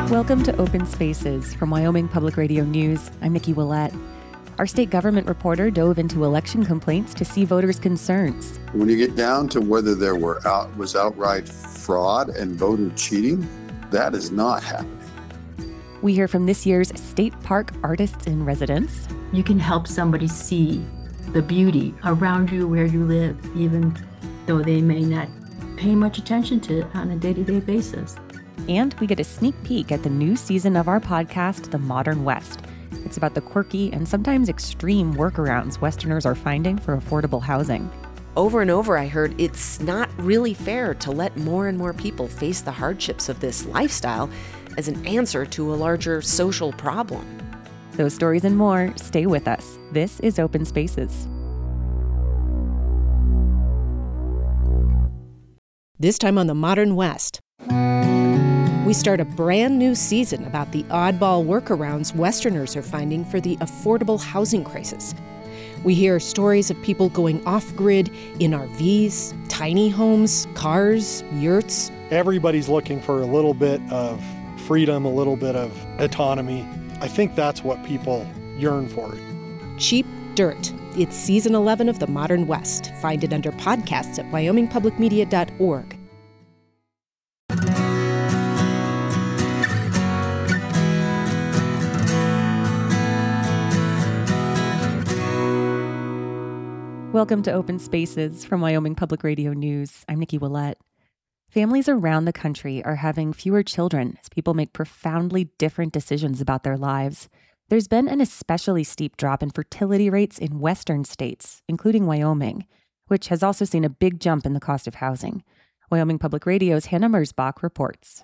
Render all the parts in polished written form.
Welcome to Open Spaces from Wyoming Public Radio News. I'm Nikki Willett. Our state government reporter dove into election complaints to see voters' concerns. When you get down to whether there was outright fraud and voter cheating, that is not happening. We hear from this year's State Park Artists in Residence. You can help somebody see the beauty around you where you live, even though they may not pay much attention to it on a day-to-day basis. And we get a sneak peek at the new season of our podcast, The Modern West. It's about the quirky and sometimes extreme workarounds Westerners are finding for affordable housing. Over and over, I heard it's not really fair to let more and more people face the hardships of this lifestyle as an answer to a larger social problem. Those stories and more, stay with us. This is Open Spaces. This time on The Modern West, we start a brand new season about the oddball workarounds Westerners are finding for the affordable housing crisis. We hear stories of people going off-grid in RVs, tiny homes, cars, yurts. Everybody's looking for a little bit of freedom, a little bit of autonomy. I think that's what people yearn for. Cheap Dirt. It's season 11 of The Modern West. Find it under podcasts at wyomingpublicmedia.org. Welcome to Open Spaces from Wyoming Public Radio News. I'm Nikki Willett. Families around the country are having fewer children as people make profoundly different decisions about their lives. There's been an especially steep drop in fertility rates in Western states, including Wyoming, which has also seen a big jump in the cost of housing. Wyoming Public Radio's Hannah Mersbach reports.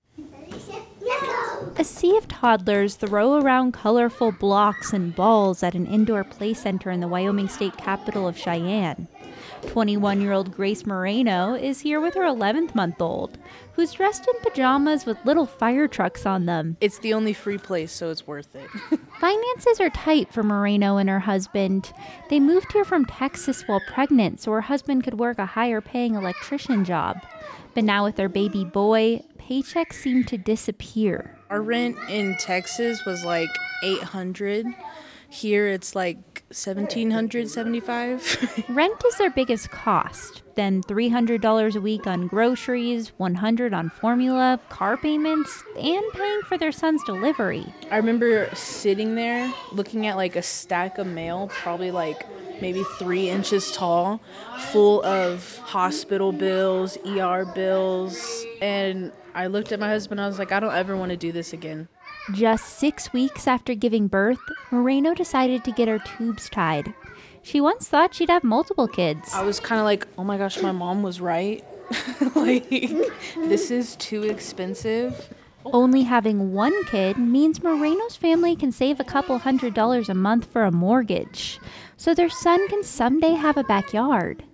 A sea of toddlers throw around colorful blocks and balls at an indoor play center in the Wyoming state capital of Cheyenne. 21-year-old Grace Moreno is here with her 11th-month-old, who's dressed in pajamas with little fire trucks on them. It's the only free place, so it's worth it. Finances are tight for Moreno and her husband. They moved here from Texas while pregnant so her husband could work a higher-paying electrician job. But now with their baby boy, paychecks seem to disappear. Our rent in Texas was like $800. Here it's like $1,775. Rent is their biggest cost. Then $300 a week on groceries, $100 on formula, car payments, and paying for their son's delivery. I remember sitting there looking at like a stack of mail, probably like maybe 3 inches tall, full of hospital bills, ER bills, and I looked at my husband and I was like, I don't ever want to do this again. Just 6 weeks after giving birth, Moreno decided to get her tubes tied. She once thought she'd have multiple kids. I was kind of like, oh my gosh, my mom was right. Like, this is too expensive. Only having one kid means Moreno's family can save a couple $100s a month for a mortgage, so their son can someday have a backyard.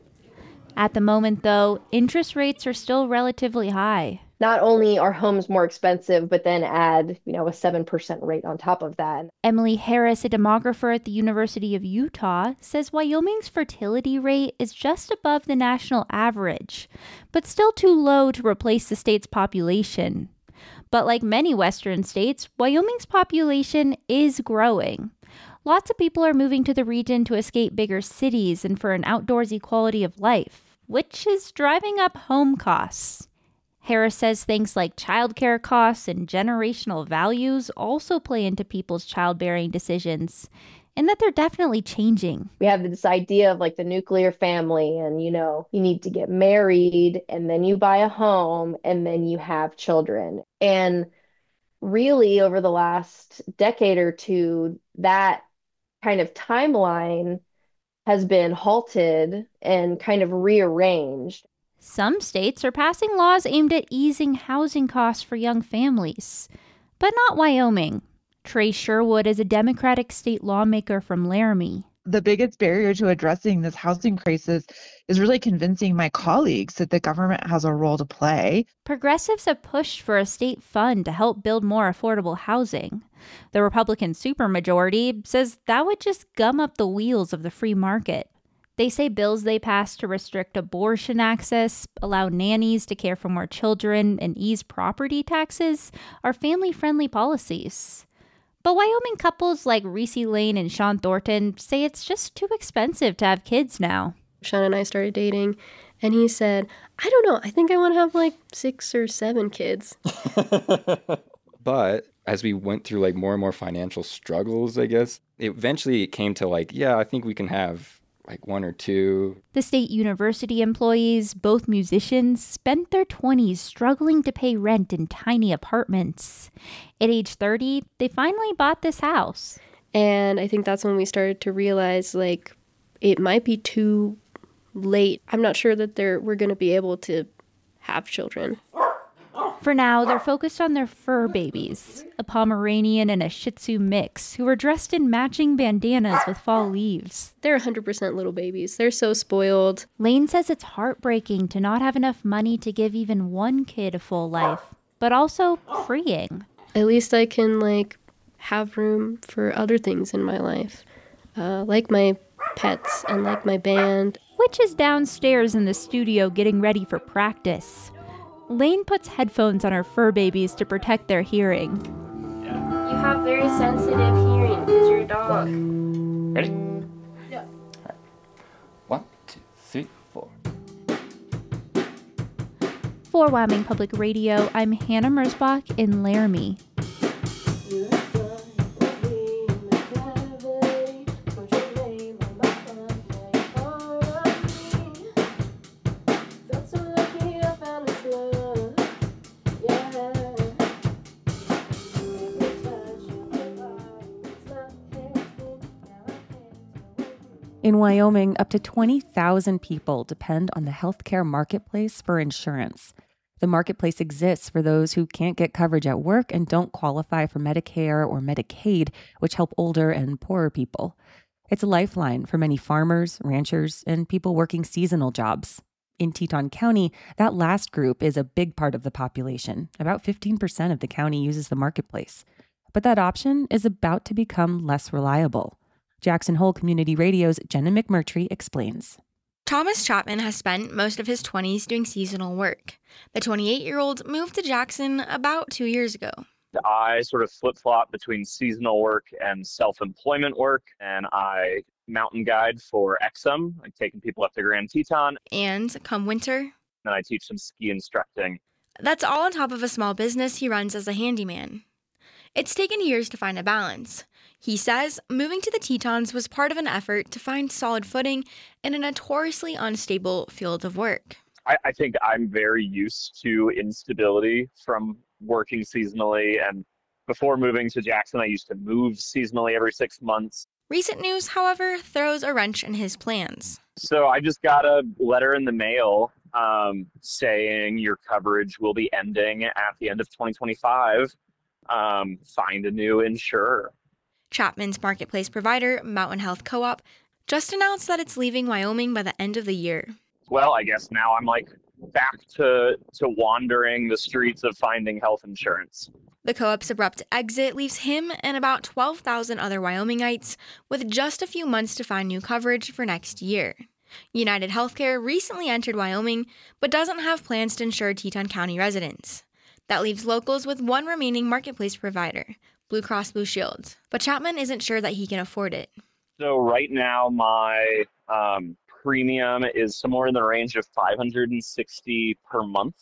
At the moment, though, interest rates are still relatively high. Not only are homes more expensive, but then add, a 7% rate on top of that. Emily Harris, a demographer at the University of Utah, says Wyoming's fertility rate is just above the national average, but still too low to replace the state's population. But like many Western states, Wyoming's population is growing. Lots of people are moving to the region to escape bigger cities and for an outdoorsy quality of life, which is driving up home costs. Harris says things like childcare costs and generational values also play into people's childbearing decisions, and that they're definitely changing. We have this idea of like the nuclear family and, you need to get married and then you buy a home and then you have children. And really over the last decade or two, that kind of timeline has been halted and kind of rearranged. Some states are passing laws aimed at easing housing costs for young families, but not Wyoming. Trey Sherwood is a Democratic state lawmaker from Laramie. The biggest barrier to addressing this housing crisis is really convincing my colleagues that the government has a role to play. Progressives have pushed for a state fund to help build more affordable housing. The Republican supermajority says that would just gum up the wheels of the free market. They say bills they passed to restrict abortion access, allow nannies to care for more children, and ease property taxes are family-friendly policies. But Wyoming couples like Reese Lane and Sean Thornton say it's just too expensive to have kids now. Sean and I started dating, and he said, I don't know, I think I want to have like 6 or 7 kids. But as we went through like more and more financial struggles, I guess, it came to like, yeah, I think we can have like 1 or 2. The state university employees, both musicians, spent their 20s struggling to pay rent in tiny apartments. At age 30, they finally bought this house. And I think that's when we started to realize, like, it might be too late. I'm not sure that we're going to be able to have children. For now, they're focused on their fur babies, a Pomeranian and a Shih Tzu mix, who are dressed in matching bandanas with fall leaves. They're 100% little babies. They're so spoiled. Lane says it's heartbreaking to not have enough money to give even one kid a full life, but also freeing. At least I can, like, have room for other things in my life, like my pets and like my band. Which is downstairs in the studio getting ready for practice. Lane puts headphones on her fur babies to protect their hearing. You have very sensitive hearing because you're a dog. Ready? Yeah. All right. 1, 2, 3, 4. For Wyoming Public Radio, I'm Hannah Merzbach in Laramie. In Wyoming, up to 20,000 people depend on the healthcare marketplace for insurance. The marketplace exists for those who can't get coverage at work and don't qualify for Medicare or Medicaid, which help older and poorer people. It's a lifeline for many farmers, ranchers, and people working seasonal jobs. In Teton County, that last group is a big part of the population. About 15% of the county uses the marketplace. But that option is about to become less reliable. Jackson Hole Community Radio's Jenna McMurtry explains. Thomas Chapman has spent most of his 20s doing seasonal work. The 28-year-old moved to Jackson about 2 years ago. I sort of flip-flop between seasonal work and self-employment work, and I mountain guide for Exum, like taking people up to Grand Teton. And come winter, and I teach some ski instructing. That's all on top of a small business he runs as a handyman. It's taken years to find a balance. He says moving to the Tetons was part of an effort to find solid footing in a notoriously unstable field of work. I think I'm very used to instability from working seasonally, and before moving to Jackson, I used to move seasonally every 6 months. Recent news, however, throws a wrench in his plans. So I just got a letter in the mail saying your coverage will be ending at the end of 2025. Find a new insurer. Chapman's marketplace provider, Mountain Health Co-op, just announced that it's leaving Wyoming by the end of the year. Well, I guess now I'm like back to wandering the streets of finding health insurance. The co-op's abrupt exit leaves him and about 12,000 other Wyomingites with just a few months to find new coverage for next year. United Healthcare recently entered Wyoming, but doesn't have plans to insure Teton County residents. That leaves locals with one remaining marketplace provider, Blue Cross Blue Shield. But Chapman isn't sure that he can afford it. So right now my premium is somewhere in the range of $560 per month.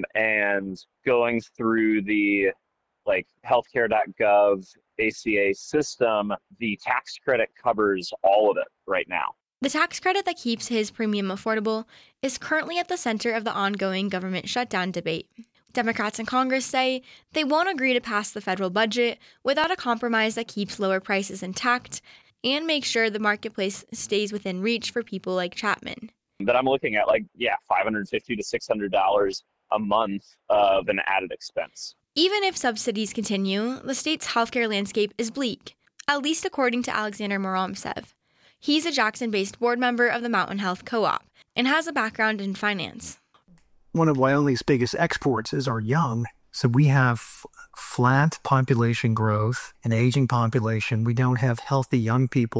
And going through the healthcare.gov ACA system, the tax credit covers all of it right now. The tax credit that keeps his premium affordable is currently at the center of the ongoing government shutdown debate. Democrats in Congress say they won't agree to pass the federal budget without a compromise that keeps lower prices intact and makes sure the marketplace stays within reach for people like Chapman. That I'm looking at $550 to $600 a month of an added expense. Even if subsidies continue, the state's healthcare landscape is bleak, at least according to Alexander Moromsev. He's a Jackson-based board member of the Mountain Health Co-op and has a background in finance. One of Wyoming's biggest exports is our young. So we have flat population growth, an aging population. We don't have healthy young people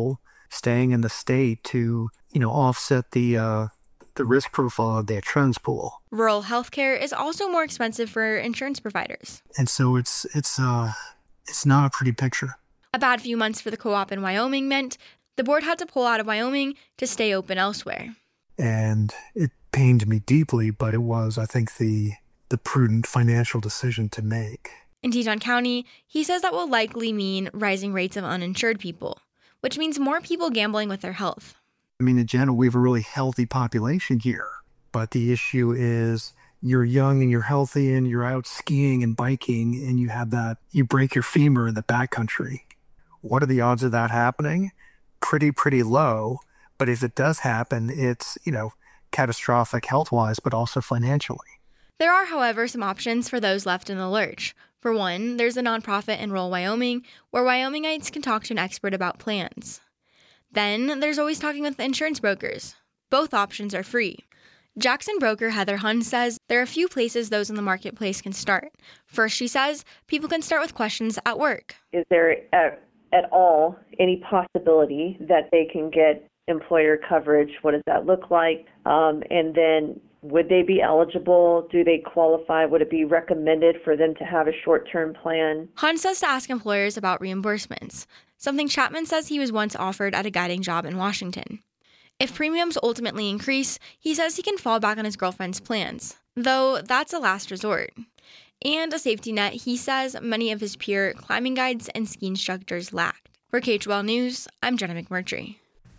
staying in the state to, offset the risk profile of their insurance pool. Rural healthcare is also more expensive for insurance providers. And so it's not a pretty picture. A bad few months for the co-op in Wyoming meant the board had to pull out of Wyoming to stay open elsewhere. And it pained me deeply, but it was, I think, the prudent financial decision to make. In Teton County, he says that will likely mean rising rates of uninsured people, which means more people gambling with their health. I mean, in general, we have a really healthy population here, but the issue is you're young and you're healthy and you're out skiing and biking and you break your femur in the backcountry. What are the odds of that happening? Pretty low. But if it does happen, it's, catastrophic health-wise, but also financially. There are, however, some options for those left in the lurch. For one, there's a nonprofit Enroll Wyoming, where Wyomingites can talk to an expert about plans. Then there's always talking with insurance brokers. Both options are free. Jackson broker Heather Hun says there are a few places those in the marketplace can start. First, she says, people can start with questions at work. Is there at all any possibility that they can get employer coverage? What does that look like? And then would they be eligible? Do they qualify? Would it be recommended for them to have a short-term plan? Hun says to ask employers about reimbursements, something Chapman says he was once offered at a guiding job in Washington. If premiums ultimately increase, he says he can fall back on his girlfriend's plans, though that's a last resort. And a safety net he says many of his peer climbing guides and ski instructors lacked. For KHOL News, I'm Jenna McMurtry.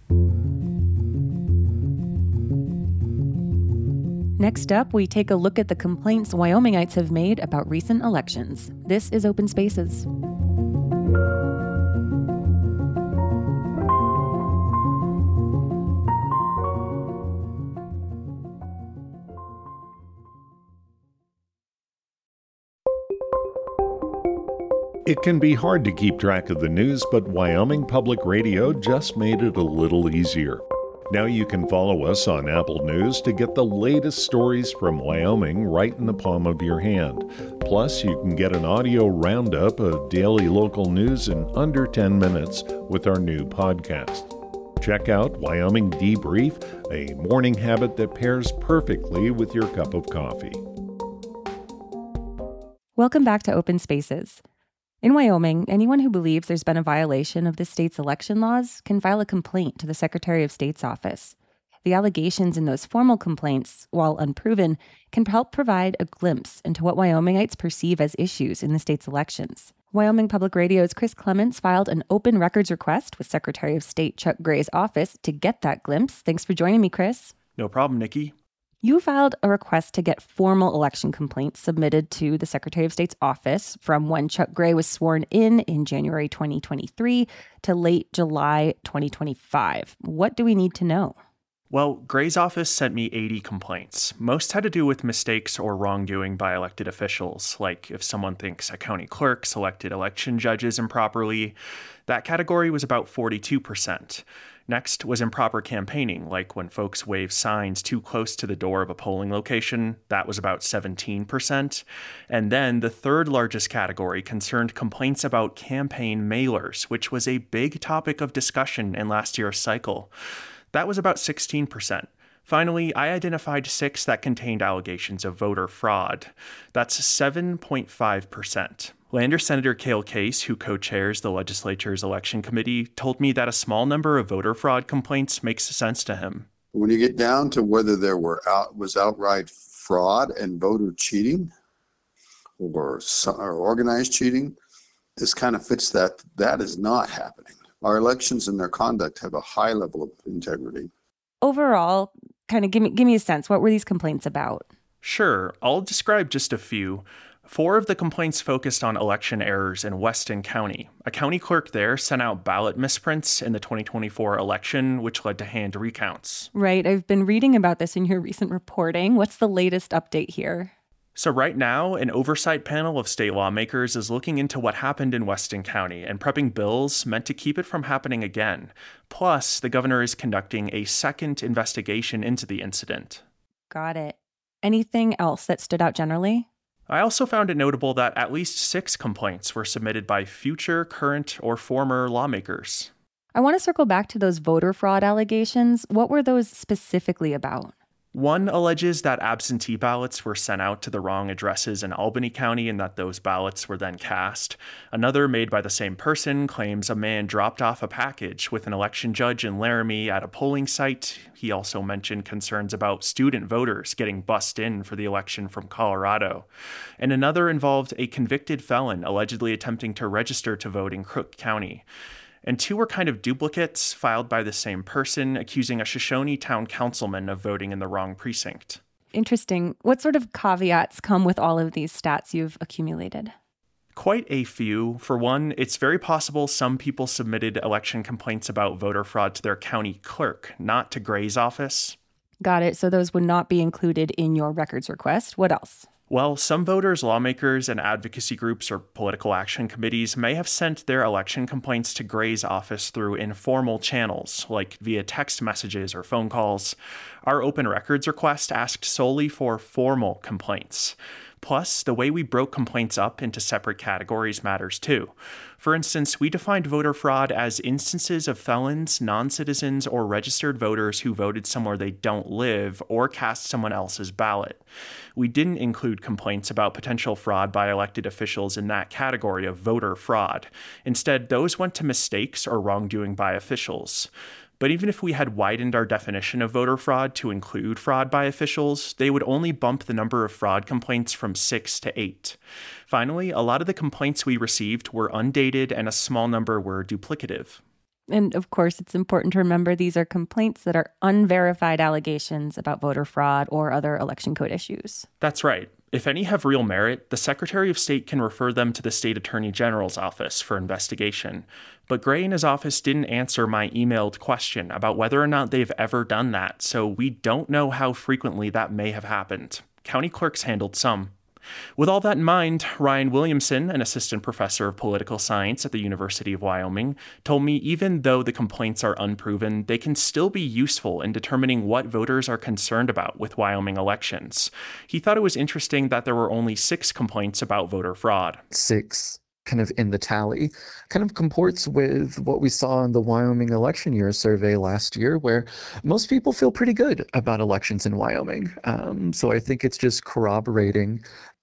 Next up, we take a look at the complaints Wyomingites have made about recent elections. This is Open Spaces. It can be hard to keep track of the news, but Wyoming Public Radio just made it a little easier. Now you can follow us on Apple News to get the latest stories from Wyoming right in the palm of your hand. Plus, you can get an audio roundup of daily local news in under 10 minutes with our new podcast. Check out Wyoming Debrief, a morning habit that pairs perfectly with your cup of coffee. Welcome back to Open Spaces. In Wyoming, anyone who believes there's been a violation of the state's election laws can file a complaint to the Secretary of State's office. The allegations in those formal complaints, while unproven, can help provide a glimpse into what Wyomingites perceive as issues in the state's elections. Wyoming Public Radio's Chris Clements filed an open records request with Secretary of State Chuck Gray's office to get that glimpse. Thanks for joining me, Chris. No problem, Nikki. You filed a request to get formal election complaints submitted to the Secretary of State's office from when Chuck Gray was sworn in January 2023 to late July 2025. What do we need to know? Well, Gray's office sent me 80 complaints. Most had to do with mistakes or wrongdoing by elected officials, like if someone thinks a county clerk selected election judges improperly. That category was about 42%. Next was improper campaigning, like when folks wave signs too close to the door of a polling location. That was about 17%. And then the third largest category concerned complaints about campaign mailers, which was a big topic of discussion in last year's cycle. That was about 16%. Finally, I identified 6 that contained allegations of voter fraud. That's 7.5%. Lander Senator Cale Case, who co-chairs the legislature's election committee, told me that a small number of voter fraud complaints makes sense to him. When you get down to whether there was outright fraud and voter cheating or organized cheating, this kind of fits that. That is not happening. Our elections and their conduct have a high level of integrity. Overall, kind of give me a sense. What were these complaints about? Sure, I'll describe just a few. 4 of the complaints focused on election errors in Weston County. A county clerk there sent out ballot misprints in the 2024 election, which led to hand recounts. Right. I've been reading about this in your recent reporting. What's the latest update here? So right now, an oversight panel of state lawmakers is looking into what happened in Weston County and prepping bills meant to keep it from happening again. Plus, the governor is conducting a second investigation into the incident. Got it. Anything else that stood out generally? I also found it notable that at least 6 complaints were submitted by future, current, or former lawmakers. I want to circle back to those voter fraud allegations. What were those specifically about? One alleges that absentee ballots were sent out to the wrong addresses in Albany County and that those ballots were then cast. Another, made by the same person, claims a man dropped off a package with an election judge in Laramie at a polling site. He also mentioned concerns about student voters getting bussed in for the election from Colorado. And another involved a convicted felon allegedly attempting to register to vote in Crook County. And two were kind of duplicates filed by the same person, accusing a Shoshone town councilman of voting in the wrong precinct. Interesting. What sort of caveats come with all of these stats you've accumulated? Quite a few. For one, it's very possible some people submitted election complaints about voter fraud to their county clerk, not to Gray's office. Got it. So those would not be included in your records request. What else? Well, some voters, lawmakers, and advocacy groups or political action committees may have sent their election complaints to Gray's office through informal channels, like via text messages or phone calls. Our open records request asked solely for formal complaints. Plus, the way we broke complaints up into separate categories matters too. For instance, we defined voter fraud as instances of felons, non-citizens, or registered voters who voted somewhere they don't live or cast someone else's ballot. We didn't include complaints about potential fraud by elected officials in that category of voter fraud. Instead, those went to mistakes or wrongdoing by officials. But even if we had widened our definition of voter fraud to include fraud by officials, they would only bump the number of fraud complaints from 6 to 8. Finally, a lot of the complaints we received were undated and a small number were duplicative. And of course, it's important to remember these are complaints that are unverified allegations about voter fraud or other election code issues. That's right. If any have real merit, the Secretary of State can refer them to the State Attorney General's office for investigation. But Gray and his office didn't answer my emailed question about whether or not they've ever done that, so we don't know how frequently that may have happened. County clerks handled some. With all that in mind, Ryan Williamson, an assistant professor of political science at the University of Wyoming, told me even though the complaints are unproven, they can still be useful in determining what voters are concerned about with Wyoming elections. He thought it was interesting that there were only 6 complaints about voter fraud. 6 kind of in the tally kind of comports with what we saw in the Wyoming election year survey last year, where most people feel pretty good about elections in Wyoming. So I think it's just corroborating,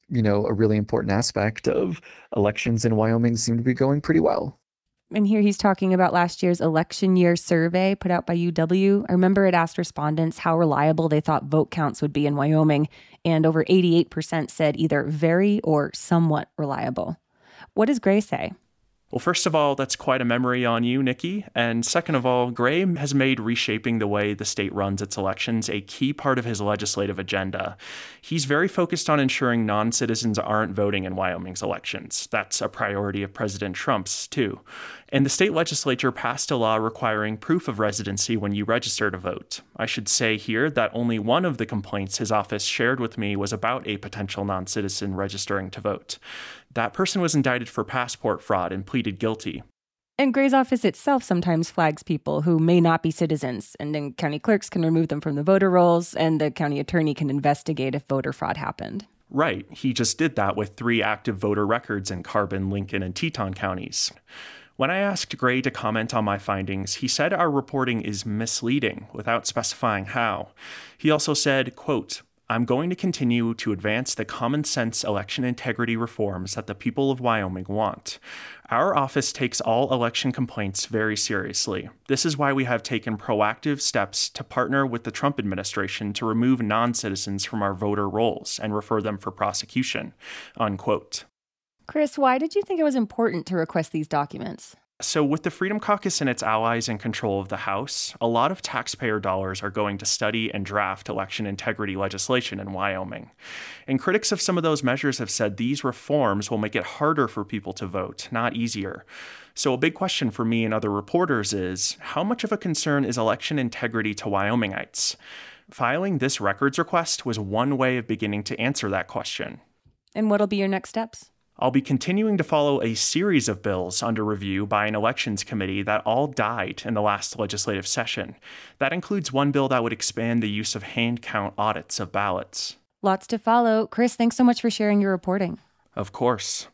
a really important aspect of elections in Wyoming seem to be going pretty well. And here he's talking about last year's election year survey put out by UW. I remember it asked respondents how reliable they thought vote counts would be in Wyoming, and over 88% said either very or somewhat reliable. What does Gray say? Well, first of all, that's quite a memory on you, Nikki. And second of all, Gray has made reshaping the way the state runs its elections a key part of his legislative agenda. He's very focused on ensuring non-citizens aren't voting in Wyoming's elections. That's a priority of President Trump's, too. And the state legislature passed a law requiring proof of residency when you register to vote. I should say here that only one of the complaints his office shared with me was about a potential non-citizen registering to vote. That person was indicted for passport fraud and pleaded guilty. And Gray's office itself sometimes flags people who may not be citizens, and then county clerks can remove them from the voter rolls, and the county attorney can investigate if voter fraud happened. Right. He just did that with 3 active voter records in Carbon, Lincoln, and Teton counties. When I asked Gray to comment on my findings, he said our reporting is misleading without specifying how. He also said, quote, "I'm going to continue to advance the common sense election integrity reforms that the people of Wyoming want. Our office takes all election complaints very seriously. This is why we have taken proactive steps to partner with the Trump administration to remove non-citizens from our voter rolls and refer them for prosecution," unquote. Chris, why did you think it was important to request these documents? So with the Freedom Caucus and its allies in control of the House, a lot of taxpayer dollars are going to study and draft election integrity legislation in Wyoming. And critics of some of those measures have said these reforms will make it harder for people to vote, not easier. So a big question for me and other reporters is, how much of a concern is election integrity to Wyomingites? Filing this records request was one way of beginning to answer that question. And what'll be your next steps? I'll be continuing to follow a series of bills under review by an elections committee that all died in the last legislative session. That includes one bill that would expand the use of hand count audits of ballots. Lots to follow. Chris, thanks so much for sharing your reporting. Of course.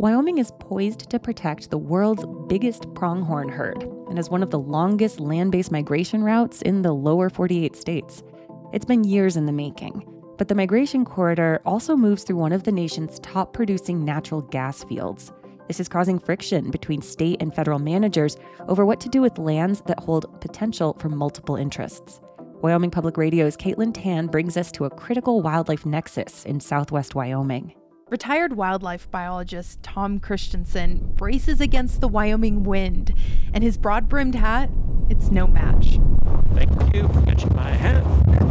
Wyoming is poised to protect the world's biggest pronghorn herd and is one of the longest land-based migration routes in the lower 48 states. It's been years in the making, but the migration corridor also moves through one of the nation's top producing natural gas fields. This is causing friction between state and federal managers over what to do with lands that hold potential for multiple interests. Wyoming Public Radio's Caitlin Tan brings us to a critical wildlife nexus in southwest Wyoming. Retired wildlife biologist Tom Christensen braces against the Wyoming wind, and his broad-brimmed hat, it's no match. Thank you for catching my hat.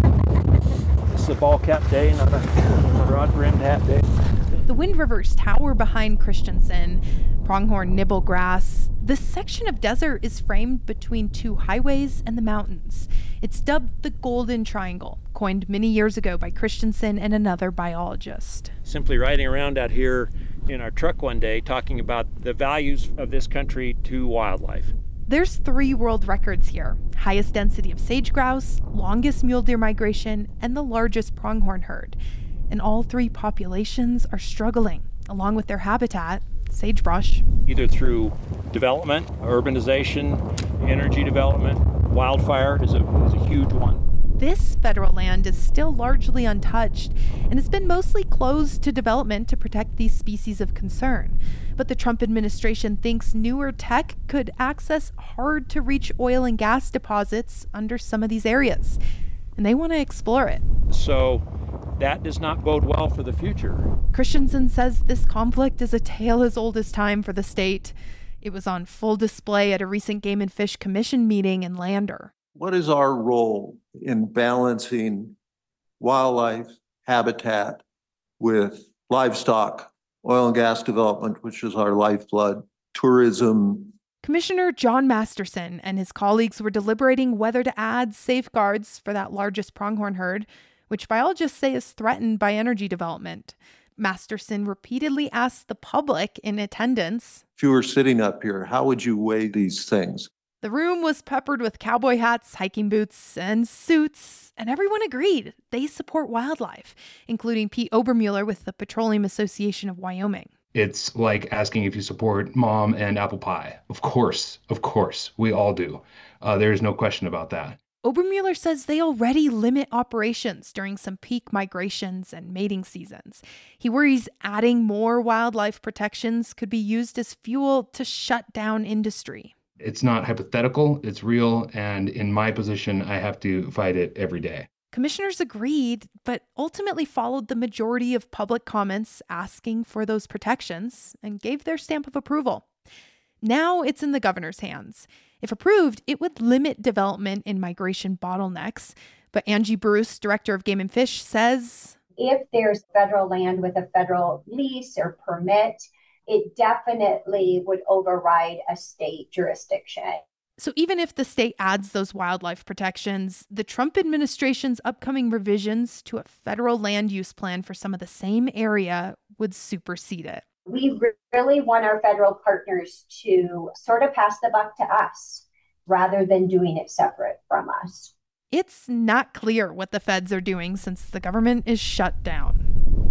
This is a ball cap day, not a broad-brimmed hat day. The Wind Rivers tower behind Christensen, pronghorn nibble grass. This section of desert is framed between two highways and the mountains. It's dubbed the Golden Triangle, coined many years ago by Christensen and another biologist. Simply riding around out here in our truck one day talking about the values of this country to wildlife. There's 3 world records here: highest density of sage grouse, longest mule deer migration, and the largest pronghorn herd. And all 3 populations are struggling, along with their habitat, sagebrush. Either through development, urbanization, energy development, wildfire is a huge one. This federal land is still largely untouched, and it's been mostly closed to development to protect these species of concern. But the Trump administration thinks newer tech could access hard-to-reach oil and gas deposits under some of these areas, and they want to explore it. So that does not bode well for the future. Christensen says this conflict is a tale as old as time for the state. It was on full display at a recent Game and Fish Commission meeting in Lander. What is our role in balancing wildlife habitat with livestock, oil and gas development, which is our lifeblood, tourism? Commissioner John Masterson and his colleagues were deliberating whether to add safeguards for that largest pronghorn herd, which biologists say is threatened by energy development. Masterson repeatedly asked the public in attendance, if you were sitting up here, how would you weigh these things? The room was peppered with cowboy hats, hiking boots, and suits, and everyone agreed they support wildlife, including Pete Obermuller with the Petroleum Association of Wyoming. It's like asking if you support mom and apple pie. Of course, we all do. There's no question about that. Obermuller says they already limit operations during some peak migrations and mating seasons. He worries adding more wildlife protections could be used as fuel to shut down industry. It's not hypothetical, it's real, and in my position, I have to fight it every day. Commissioners agreed, but ultimately followed the majority of public comments asking for those protections and gave their stamp of approval. Now it's in the governor's hands. If approved, it would limit development in migration bottlenecks. But Angie Bruce, director of Game and Fish, says, if there's federal land with a federal lease or permit, it definitely would override a state jurisdiction. So even if the state adds those wildlife protections, the Trump administration's upcoming revisions to a federal land use plan for some of the same area would supersede it. We really want our federal partners to sort of pass the buck to us rather than doing it separate from us. It's not clear what the feds are doing since the government is shut down.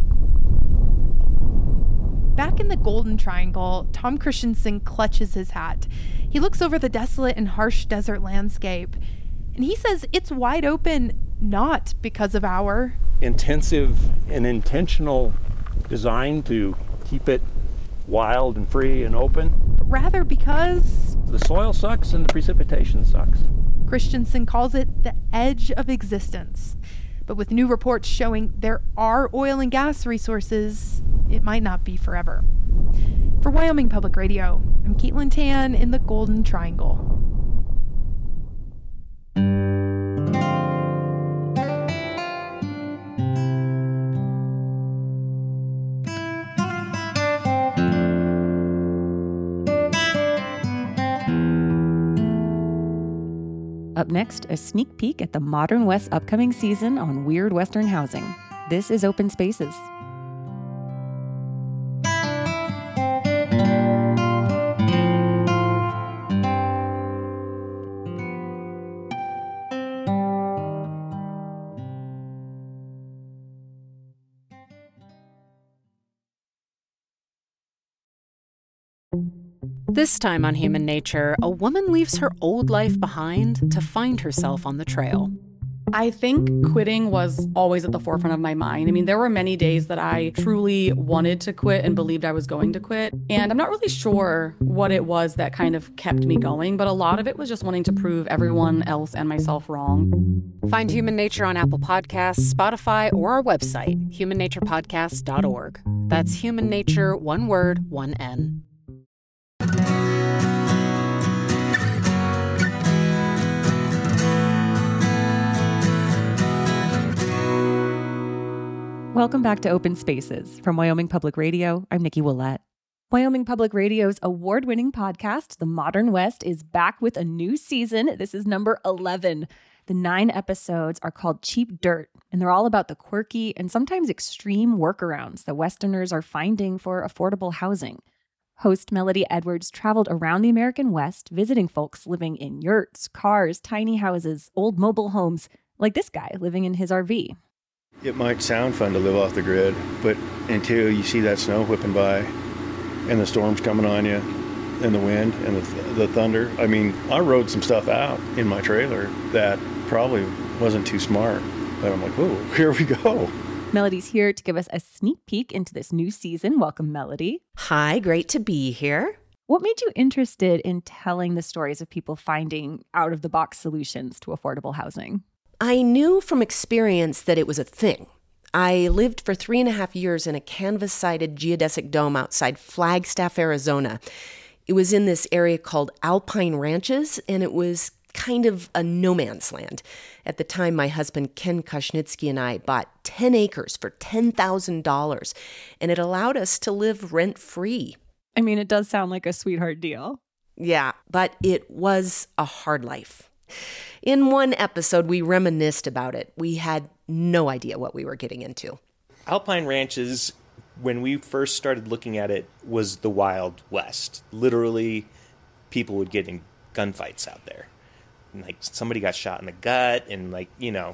Back in the Golden Triangle, Tom Christensen clutches his hat. He looks over the desolate and harsh desert landscape, and he says it's wide open not because of our intensive and intentional design to keep it wild and free and open. Rather because the soil sucks and the precipitation sucks. Christensen calls it the edge of existence. But with new reports showing there are oil and gas resources, it might not be forever. For Wyoming Public Radio, I'm Caitlin Tan in the Golden Triangle. Up next, a sneak peek at the Modern West's upcoming season on Weird Western housing. This is Open Spaces. This time on Human Nature, a woman leaves her old life behind to find herself on the trail. I think quitting was always at the forefront of my mind. I mean, there were many days that I truly wanted to quit and believed I was going to quit. And I'm not really sure what it was that kind of kept me going, but a lot of it was just wanting to prove everyone else and myself wrong. Find Human Nature on Apple Podcasts, Spotify, or our website, humannaturepodcast.org. That's Human Nature, one word, one N. Welcome back to Open Spaces from Wyoming Public Radio. I'm Nikki Willett. Wyoming Public Radio's award-winning podcast, The Modern West, is back with a new season. This is number 11. The 9 episodes are called Cheap Dirt, and they're all about the quirky and sometimes extreme workarounds that Westerners are finding for affordable housing. Host Melody Edwards traveled around the American West, visiting folks living in yurts, cars, tiny houses, old mobile homes, like this guy living in his RV. It might sound fun to live off the grid, but until you see that snow whipping by and the storms coming on you and the wind and the thunder. I mean, I rode some stuff out in my trailer that probably wasn't too smart, but I'm like, whoa, here we go. Melody's here to give us a sneak peek into this new season. Welcome, Melody. Hi, great to be here. What made you interested in telling the stories of people finding out-of-the-box solutions to affordable housing? I knew from experience that it was a thing. I lived for 3.5 years in a canvas-sided geodesic dome outside Flagstaff, Arizona. It was in this area called Alpine Ranches, and it was kind of a no man's land. At the time, my husband Ken Kushnitsky and I bought 10 acres for $10,000, and it allowed us to live rent-free. I mean, it does sound like a sweetheart deal. Yeah, but it was a hard life. In one episode, we reminisced about it. We had no idea what we were getting into. Alpine Ranches, when we first started looking at it, was the Wild West. Literally, people would get in gunfights out there. And, like, somebody got shot in the gut, and, like, you know,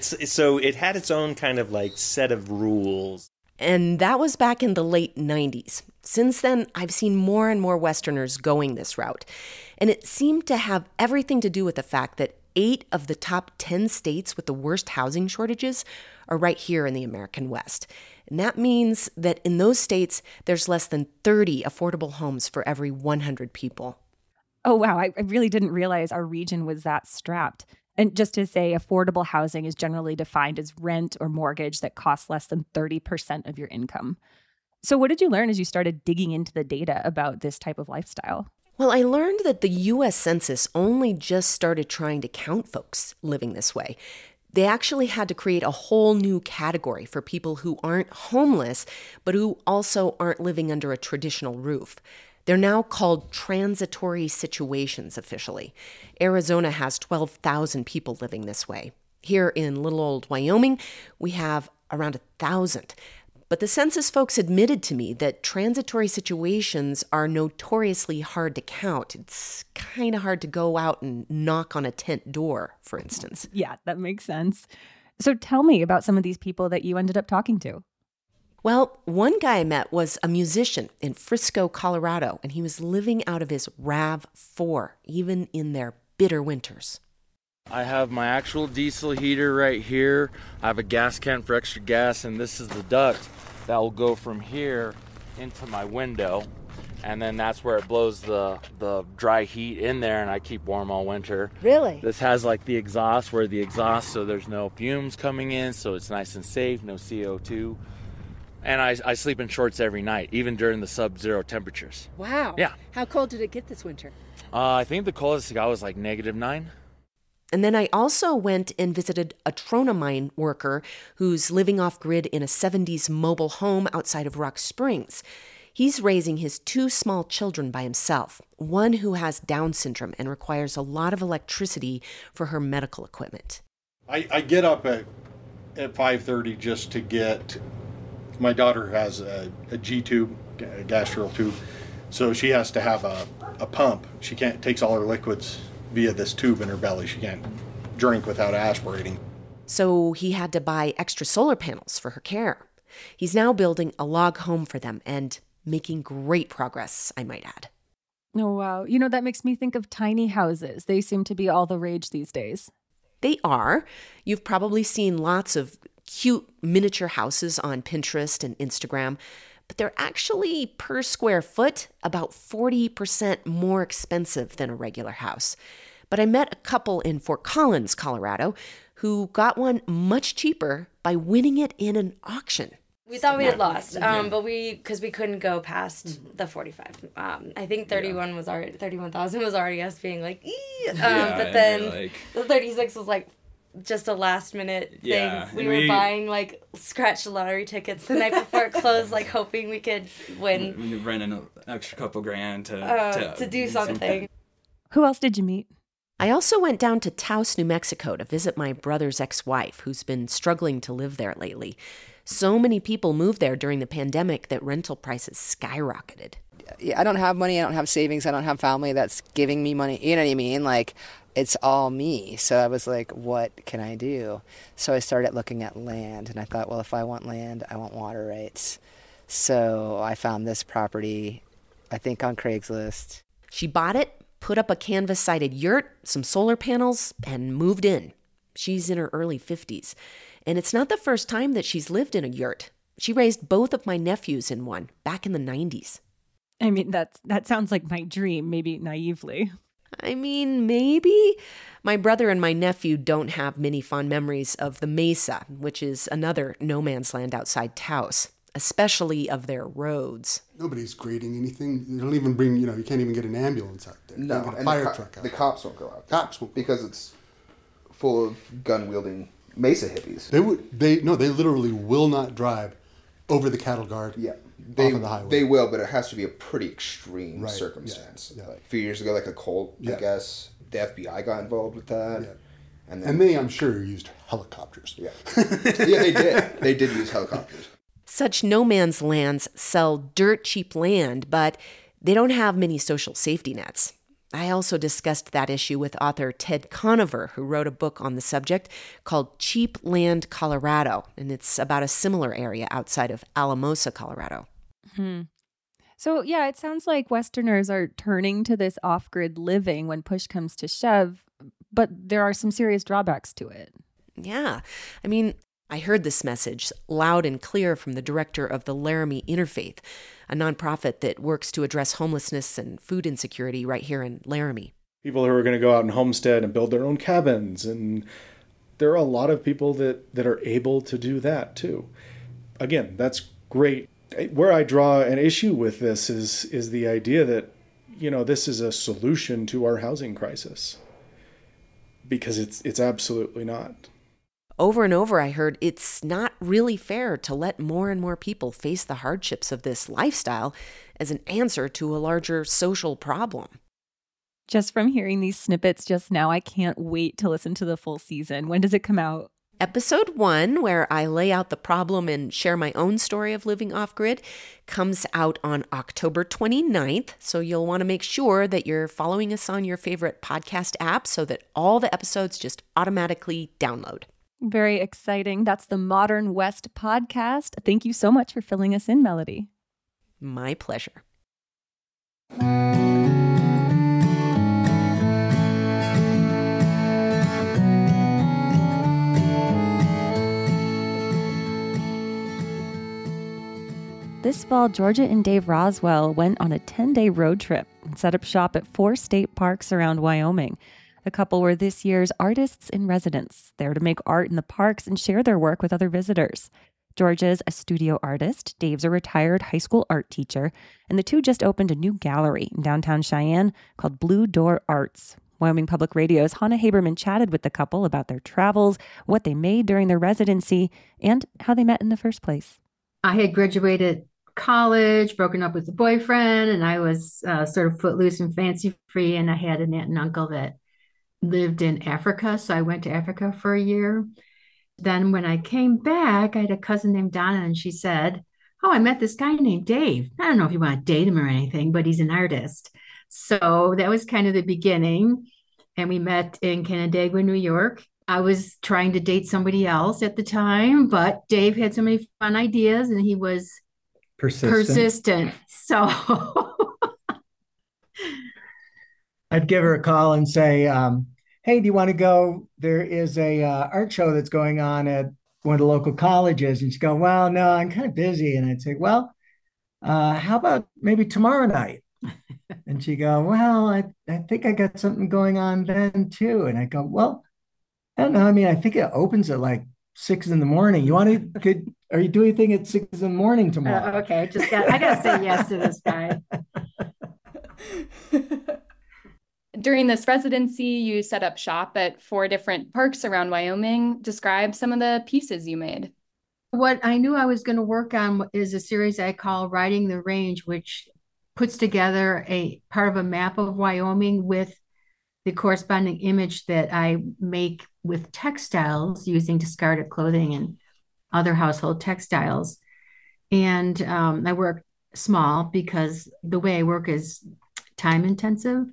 so it had its own kind of, like, set of rules. And that was back in the late 90s. Since then, I've seen more and more Westerners going this route. And it seemed to have everything to do with the fact that 8 of the top 10 states with the worst housing shortages are right here in the American West. And that means that in those states, there's less than 30 affordable homes for every 100 people. Oh, wow. I really didn't realize our region was that strapped. And just to say, affordable housing is generally defined as rent or mortgage that costs less than 30% of your income. So what did you learn as you started digging into the data about this type of lifestyle? Well, I learned that the U.S. Census only just started trying to count folks living this way. They actually had to create a whole new category for people who aren't homeless, but who also aren't living under a traditional roof. They're now called transitory situations officially. Arizona has 12,000 people living this way. Here in little old Wyoming, we have around 1,000. But the census folks admitted to me that transitory situations are notoriously hard to count. It's kind of hard to go out and knock on a tent door, for instance. Yeah, that makes sense. So tell me about some of these people that you ended up talking to. Well, one guy I met was a musician in Frisco, Colorado, and he was living out of his RAV4, even in their bitter winters. I have my actual diesel heater right here. I have a gas can for extra gas, and this is the duct that will go from here into my window. And then that's where it blows the dry heat in there, and I keep warm all winter. Really? This has like the exhaust, so there's no fumes coming in, so it's nice and safe, no CO2. And I sleep in shorts every night, even during the sub-zero temperatures. Wow. Yeah. How cold did it get this winter? I think the coldest it got was like -9. And then I also went and visited a Trona mine worker who's living off-grid in a 70s mobile home outside of Rock Springs. He's raising his 2 small children by himself, one who has Down syndrome and requires a lot of electricity for her medical equipment. I get up at 5:30 just to get... My daughter has a G-tube, a gastral tube, so she has to have a pump. She takes all her liquids via this tube in her belly. She can't drink without aspirating. So he had to buy extra solar panels for her care. He's now building a log home for them and making great progress, I might add. Oh, wow. You know, that makes me think of tiny houses. They seem to be all the rage these days. They are. You've probably seen lots of cute miniature houses on Pinterest and Instagram, but they're actually, per square foot, about 40% more expensive than a regular house. But I met a couple in Fort Collins, Colorado, who got one much cheaper by winning it in an auction. We thought we had lost, but because we couldn't go past the 45. I think 31,000 was already us being like, but then the 36 was like just a last minute thing. We were buying like scratch lottery tickets the night before it closed, like hoping we could win. We ran an extra couple grand to do something. Who else did you meet? I also went down to Taos, New Mexico to visit my brother's ex-wife, who's been struggling to live there lately. So many people moved there during the pandemic that rental prices skyrocketed. Yeah, I don't have money. I don't have savings. I don't have family that's giving me money. You know what I mean? Like, it's all me. So I was like, what can I do? So I started looking at land, and I thought, well, if I want land, I want water rights. So I found this property, I think on Craigslist. She bought it, put up a canvas-sided yurt, some solar panels, and moved in. She's in her early 50s. And it's not the first time that she's lived in a yurt. She raised both of my nephews in one back in the 90s. I mean, that sounds like my dream, maybe naively. I mean, maybe. My brother and my nephew don't have many fond memories of the Mesa, which is another no man's land outside Taos, especially of their roads. Nobody's grading anything. They don't even bring, you can't even get an ambulance out there. No, get a and fire truck out. The cops won't go out there. Cops won't. Because it's full of gun-wielding Mesa hippies. They literally will not drive over the cattle guard. Yeah. Off of the highway. They will, but it has to be a pretty extreme circumstance. Yeah. Like a few years ago, like a Colt, I guess, the FBI got involved with that. Yeah. And they, I'm sure, used helicopters. Yeah. Yeah, they did. They did use helicopters. Such no man's lands sell dirt cheap land, but they don't have many social safety nets. I also discussed that issue with author Ted Conover, who wrote a book on the subject called Cheap Land, Colorado, and it's about a similar area outside of Alamosa, Colorado. So, yeah, it sounds like Westerners are turning to this off-grid living when push comes to shove, but there are some serious drawbacks to it. Yeah. I mean, I heard this message loud and clear from the director of the Laramie Interfaith, a nonprofit that works to address homelessness and food insecurity right here in Laramie. People who are going to go out and homestead and build their own cabins, and there are a lot of people that are able to do that too. Again, that's great. Where I draw an issue with this is the idea that, this is a solution to our housing crisis. Because it's absolutely not. Over and over, I heard it's not really fair to let more and more people face the hardships of this lifestyle as an answer to a larger social problem. Just from hearing these snippets just now, I can't wait to listen to the full season. When does it come out? Episode 1, where I lay out the problem and share my own story of living off-grid, comes out on October 29th. So you'll want to make sure that you're following us on your favorite podcast app so that all the episodes just automatically download. Very exciting. That's the Modern West podcast. Thank you so much for filling us in, Melody. My pleasure. This fall, Georgia and Dave Roswell went on a 10-day road trip and set up shop at 4 state parks around Wyoming. The couple were this year's artists in residence, there to make art in the parks and share their work with other visitors. Georgia's a studio artist, Dave's a retired high school art teacher, and the two just opened a new gallery in downtown Cheyenne called Blue Door Arts. Wyoming Public Radio's Hannah Haberman chatted with the couple about their travels, what they made during their residency, and how they met in the first place. I had graduated college, broken up with a boyfriend, and I was sort of footloose and fancy free, and I had an aunt and uncle that lived in Africa, so I went to Africa for a year. Then when I came back, I had a cousin named Donna, and she said, I met this guy named Dave. I don't know if you want to date him or anything, but he's an artist. So that was kind of the beginning, and we met in Canandaigua, New York. I was trying to date somebody else at the time, but Dave had so many fun ideas, and he was persistent. So I'd give her a call and say, hey, do you want to go? There is a art show that's going on at one of the local colleges. And she'd go, well, no, I'm kind of busy. And I'd say, well, how about maybe tomorrow night? And she'd go, well, I think I got something going on then too. And I go, well, I don't know. I mean, I think it opens at like 6 in the morning. You want to, are you doing anything at 6 in the morning tomorrow? Okay. I got to say yes to this guy. During this residency, you set up shop at 4 different parks around Wyoming. Describe some of the pieces you made. What I knew I was going to work on is a series I call Riding the Range, which puts together a part of a map of Wyoming with the corresponding image that I make with textiles using discarded clothing and other household textiles. And I work small because the way I work is time intensive.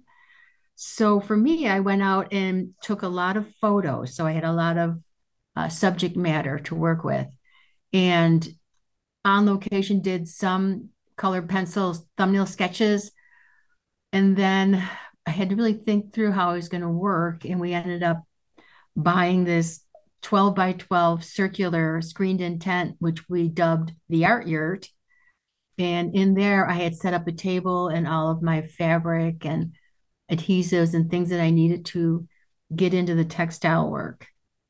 So for me, I went out and took a lot of photos. So I had a lot of subject matter to work with. And on location, did some colored pencils, thumbnail sketches. And then I had to really think through how I was going to work. And we ended up buying this 12 by 12 circular screened in tent, which we dubbed the Art Yurt. And in there, I had set up a table and all of my fabric and adhesives and things that I needed to get into the textile work.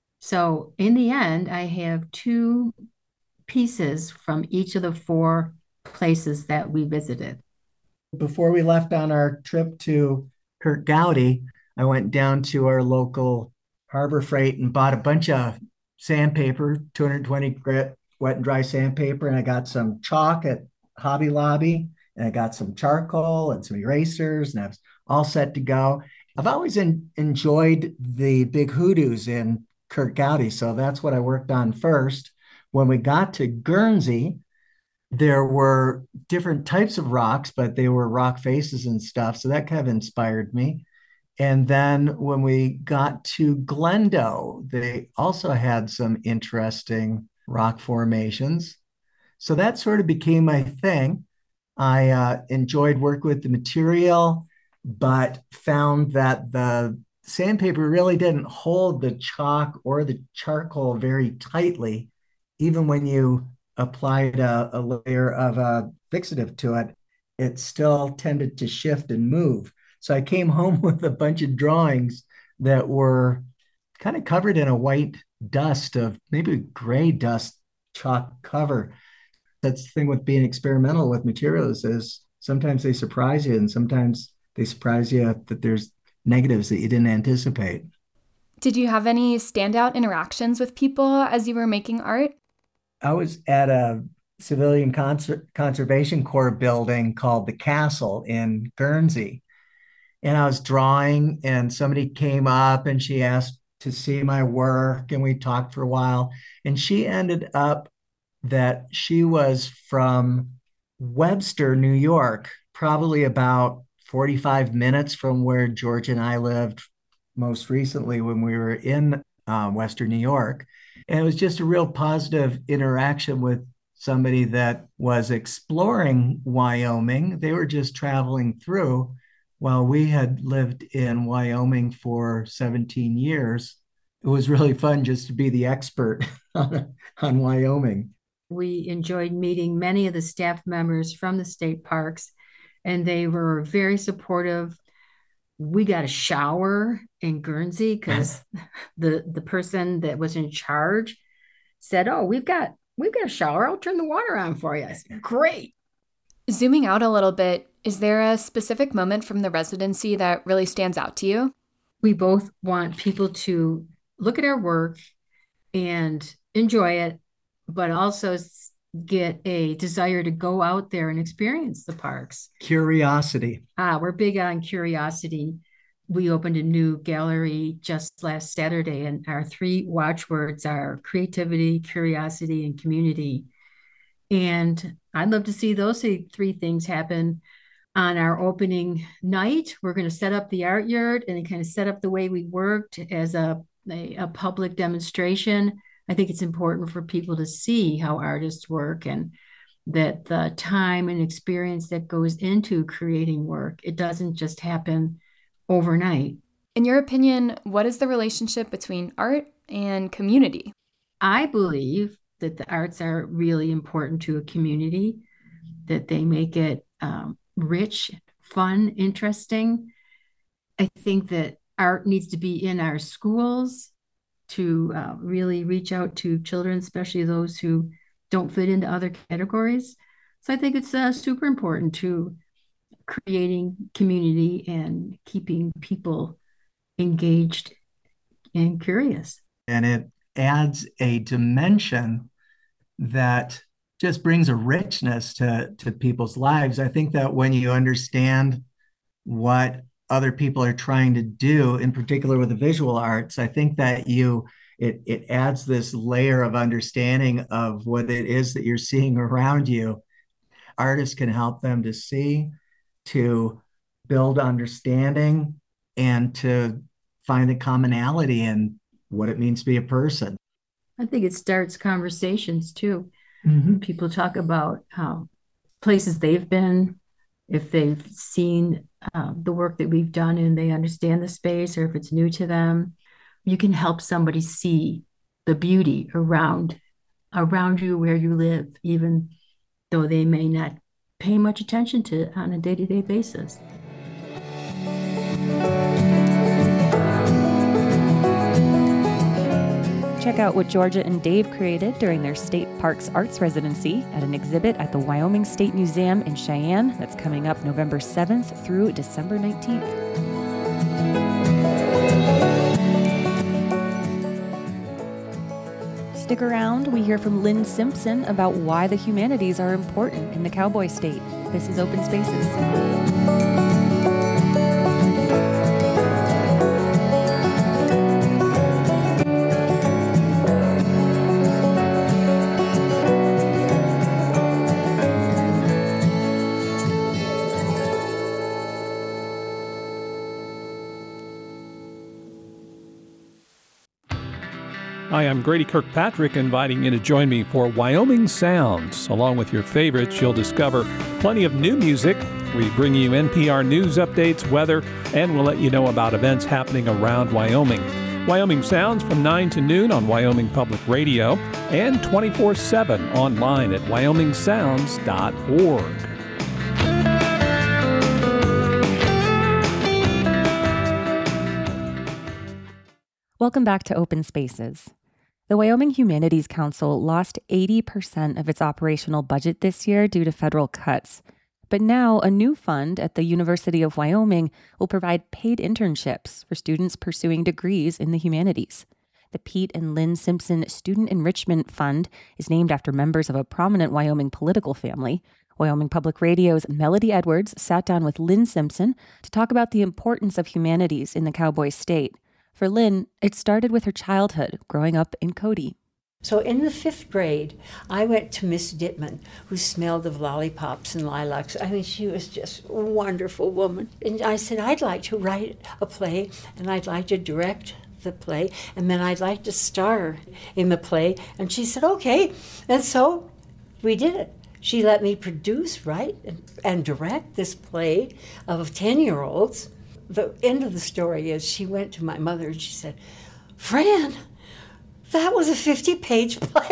So in the end, I have 2 pieces from each of the 4 places that we visited. Before we left on our trip to Kirk Gowdy, I went down to our local Harbor Freight and bought a bunch of sandpaper, 220 grit wet and dry sandpaper, and I got some chalk at Hobby Lobby, and I got some charcoal and some erasers, and I was all set to go. I've always enjoyed the big hoodoos in Kirk Gowdy, so that's what I worked on first. When we got to Guernsey, there were different types of rocks, but they were rock faces and stuff, so that kind of inspired me. And then when we got to Glendo, they also had some interesting rock formations. So that sort of became my thing. I enjoyed working with the material, but found that the sandpaper really didn't hold the chalk or the charcoal very tightly. Even when you applied a layer of a fixative to it, it still tended to shift and move. So I came home with a bunch of drawings that were kind of covered in a white dust of maybe gray dust chalk cover. That's the thing with being experimental with materials is sometimes they surprise you and sometimes they surprise you that there's negatives that you didn't anticipate. Did you have any standout interactions with people as you were making art? I was at a civilian conservation corps building called the Castle in Guernsey. And I was drawing and somebody came up and she asked to see my work and we talked for a while. And she ended up that she was from Webster, New York, probably about 45 minutes from where George and I lived most recently when we were in Western New York. And it was just a real positive interaction with somebody that was exploring Wyoming. They were just traveling through while we had lived in Wyoming for 17 years. It was really fun just to be the expert on Wyoming. We enjoyed meeting many of the staff members from the state parks, and they were very supportive. We got a shower in Guernsey because the person that was in charge said, "Oh, we've got a shower. I'll turn the water on for you." I said, "Great." Zooming out a little bit, is there a specific moment from the residency that really stands out to you? We both want people to look at our work and enjoy it, but also get a desire to go out there and experience the parks. Curiosity. We're big on curiosity. We opened a new gallery just last Saturday, and our 3 watchwords are creativity, curiosity, and community. And I'd love to see those 3 things happen on our opening night. We're going to set up the Art Yurt and kind of set up the way we worked as a public demonstration. I think it's important for people to see how artists work and that the time and experience that goes into creating work, it doesn't just happen overnight. In your opinion, what is the relationship between art and community? I believe that the arts are really important to a community, that they make it rich, fun, interesting. I think that art needs to be in our schools to really reach out to children, especially those who don't fit into other categories. So I think it's super important to creating community and keeping people engaged and curious. And it adds a dimension that just brings a richness to people's lives. I think that when you understand what other people are trying to do, in particular with the visual arts, I think that it adds this layer of understanding of what it is that you're seeing around you. Artists can help them to see, to build understanding, and to find a commonality in what it means to be a person. I think it starts conversations too. Mm-hmm. People talk about places they've been, if they've seen the work that we've done and they understand the space, or if it's new to them. You can help somebody see the beauty around you where you live, even though they may not pay much attention to it on a day-to-day basis. Check out what Georgia and Dave created during their State Parks Arts residency at an exhibit at the Wyoming State Museum in Cheyenne that's coming up November 7th through December 19th. Stick around. We hear from Lynn Simpson about why the humanities are important in the Cowboy State. This is Open Spaces. Hi, I'm Grady Kirkpatrick, inviting you to join me for Wyoming Sounds. Along with your favorites, you'll discover plenty of new music. We bring you NPR news updates, weather, and we'll let you know about events happening around Wyoming. Wyoming Sounds from 9 to noon on Wyoming Public Radio and 24/7 online at wyomingsounds.org. Welcome back to Open Spaces. The Wyoming Humanities Council lost 80% of its operational budget this year due to federal cuts. But now a new fund at the University of Wyoming will provide paid internships for students pursuing degrees in the humanities. The Pete and Lynn Simpson Student Enrichment Fund is named after members of a prominent Wyoming political family. Wyoming Public Radio's Melody Edwards sat down with Lynn Simpson to talk about the importance of humanities in the Cowboy State. For Lynn, it started with her childhood, growing up in Cody. So in the 5th grade, I went to Miss Dittman, who smelled of lollipops and lilacs. I mean, she was just a wonderful woman. And I said, I'd like to write a play, and I'd like to direct the play, and then I'd like to star in the play. And she said, okay. And so we did it. She let me produce, write, and direct this play of 10-year-olds. The end of the story is she went to my mother and she said, Fran, that was a 50-page play.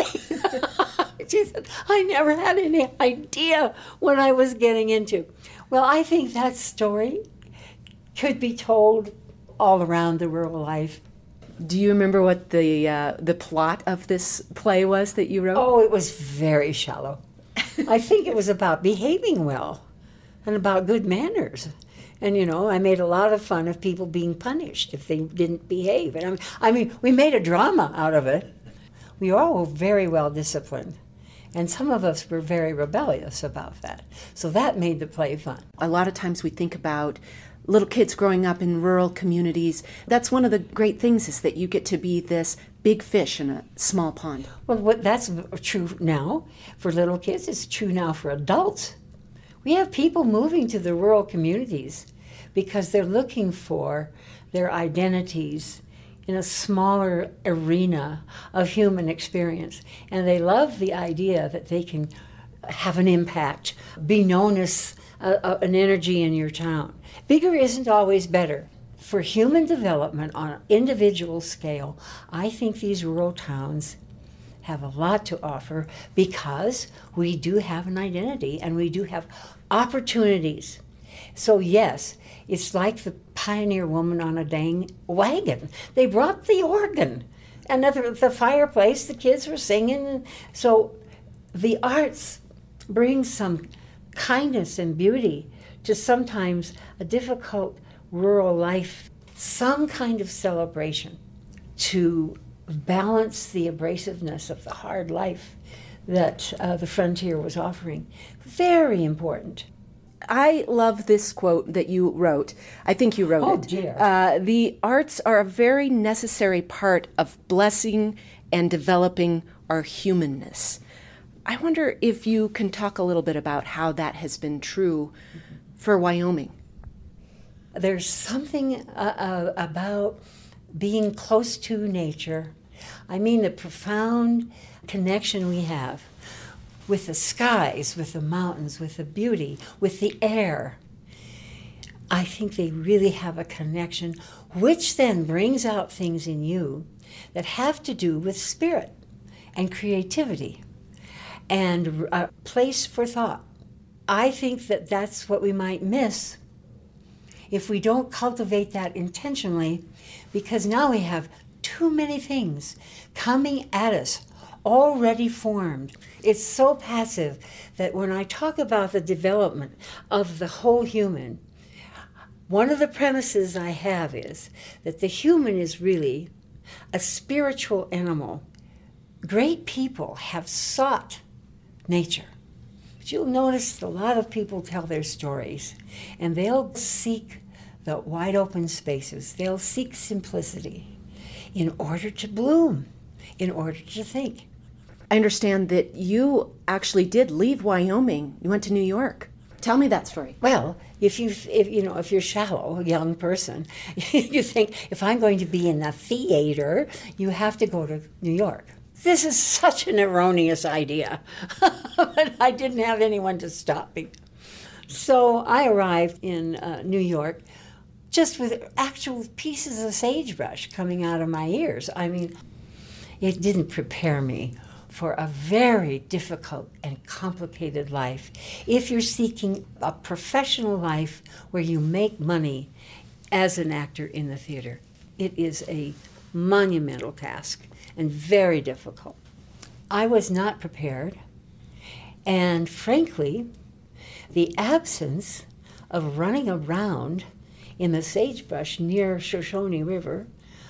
She said, I never had any idea what I was getting into. Well, I think that story could be told all around the rural life. Do you remember what the plot of this play was that you wrote? Oh, it was very shallow. I think it was about behaving well and about good manners. And, you know, I made a lot of fun of people being punished if they didn't behave. And I mean, we made a drama out of it. We all were very well disciplined. And some of us were very rebellious about that. So that made the play fun. A lot of times we think about little kids growing up in rural communities. That's one of the great things, is that you get to be this big fish in a small pond. Well, that's true now for little kids. It's true now for adults. We have people moving to the rural communities because they're looking for their identities in a smaller arena of human experience. And they love the idea that they can have an impact, be known as an energy in your town. Bigger isn't always better. For human development on an individual scale, I think these rural towns have a lot to offer because we do have an identity and we do have opportunities. So yes, it's like the pioneer woman on a dang wagon. They brought the organ and the fireplace, the kids were singing. So the arts bring some kindness and beauty to sometimes a difficult rural life, some kind of celebration to balance the abrasiveness of the hard life that the frontier was offering. Very important. I love this quote that you wrote. I think you wrote it. Dear. The arts are a very necessary part of blessing and developing our humanness. I wonder if you can talk a little bit about how that has been true for Wyoming. There's something about being close to nature. I mean, the profound connection we have with the skies, with the mountains, with the beauty, with the air. I think they really have a connection, which then brings out things in you that have to do with spirit and creativity and a place for thought. I think that that's what we might miss if we don't cultivate that intentionally, because now we have too many things coming at us, already formed. It's so passive that when I talk about the development of the whole human, one of the premises I have is that the human is really a spiritual animal. Great people have sought nature. But you'll notice a lot of people tell their stories, and they'll seek the wide open spaces. They'll seek simplicity in order to bloom, in order to think. I understand that you actually did leave Wyoming. You went to New York. Tell me that story. Well, if you're shallow, a young person, you think if I'm going to be in the theater, you have to go to New York. This is such an erroneous idea, but I didn't have anyone to stop me. So I arrived in New York just with actual pieces of sagebrush coming out of my ears. I mean, it didn't prepare me for a very difficult and complicated life. If you're seeking a professional life where you make money as an actor in the theater, it is a monumental task and very difficult. I was not prepared, and frankly, the absence of running around in the sagebrush near Shoshone River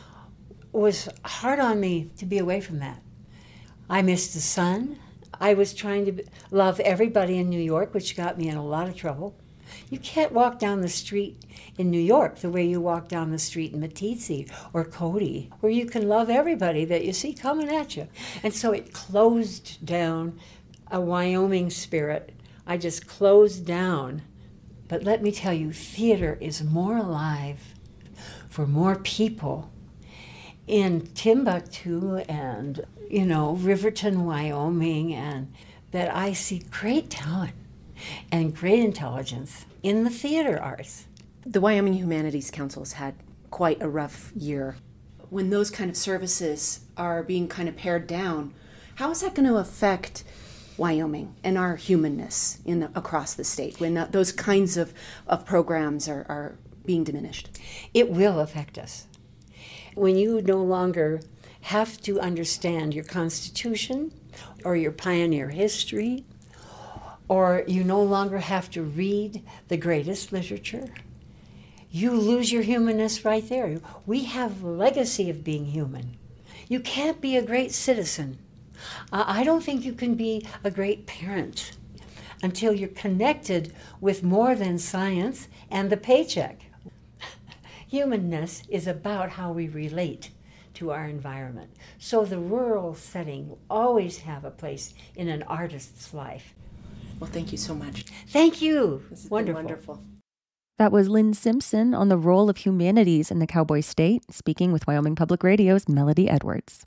was hard on me to be away from that. I missed the sun. I was trying to love everybody in New York, which got me in a lot of trouble. You can't walk down the street in New York the way you walk down the street in Meeteetse or Cody, where you can love everybody that you see coming at you. And so it closed down a Wyoming spirit. I just closed down. But let me tell you, theater is more alive for more people in Timbuktu and, Riverton, Wyoming, and that I see great talent and great intelligence in the theater arts. The Wyoming Humanities Council has had quite a rough year. When those kind of services are being kind of pared down, how is that going to affect Wyoming and our humanness across the state when those kinds of programs are being diminished? It will affect us. When you no longer have to understand your Constitution or your pioneer history, or you no longer have to read the greatest literature, you lose your humanness right there. We have a legacy of being human. You can't be a great citizen. I don't think you can be a great parent until you're connected with more than science and the paycheck. Humanness is about how we relate to our environment. So the rural setting will always have a place in an artist's life. Well, thank you so much. Thank you. This has Wonderful. been wonderful. That was Lynn Simpson on the role of humanities in the Cowboy State, speaking with Wyoming Public Radio's Melody Edwards.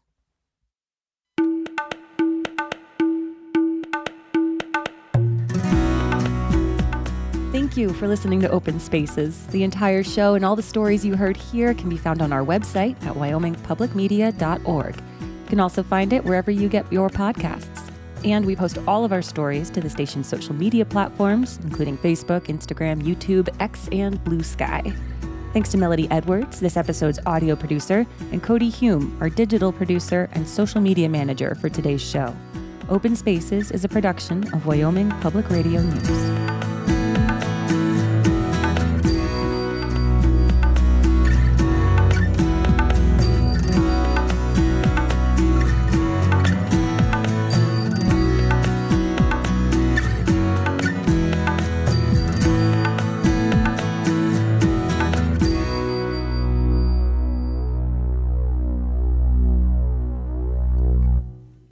Thank Thank you for listening to Open Spaces. The entire show and all the stories you heard here can be found on our website at wyomingpublicmedia.org. You can also find it wherever you get your podcasts. And we post all of our stories to the station's social media platforms, including Facebook, Instagram, YouTube, X, and Blue Sky. Thanks to Melody Edwards, this episode's audio producer, and Cody Hume, our digital producer and social media manager for today's show. Open Spaces is a production of Wyoming Public Radio News.